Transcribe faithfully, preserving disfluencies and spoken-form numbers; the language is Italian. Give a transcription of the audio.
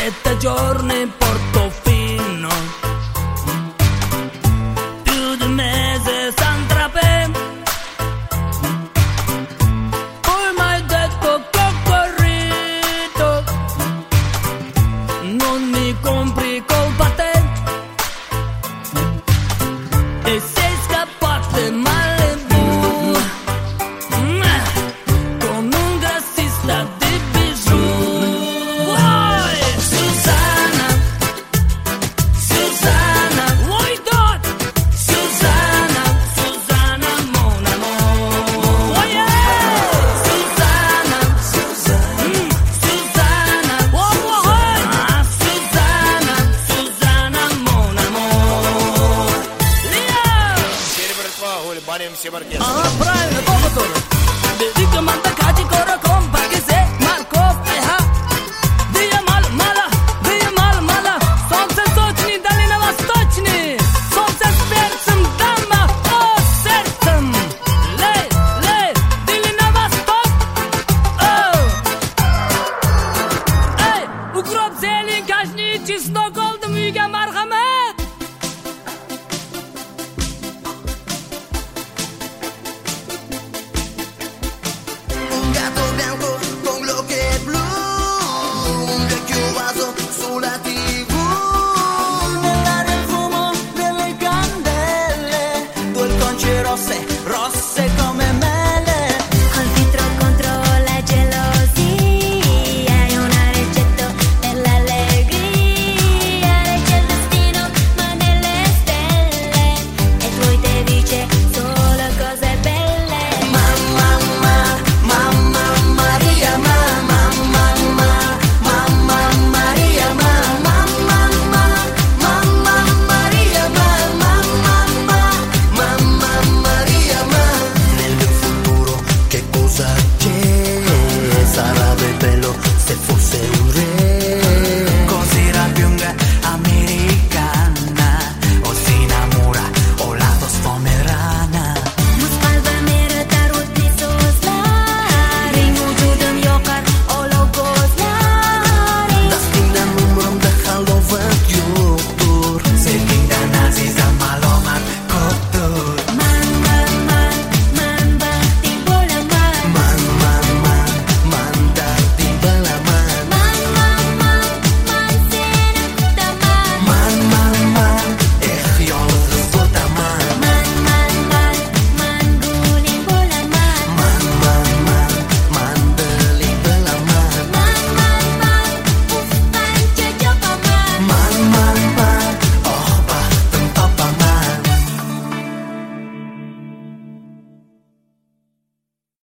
sette giorni Portofino, più di un mese Saint-Tropez. Poi m'hai detto che ho corrito, non mi compri colpa te, e sei scappato in Malibu con un grassista di bijou. Vuoi Susanna, Susanna, why not? Susanna, Susanna mon amour. Oh yeah! Susanna, Susanna, mm, Susanna, oh, oh, ah, Susanna, Susanna mon amour. Leo! Серебряный, Бани, все маркетинг. А, правильно, Богатур. Великий мандакати кораком.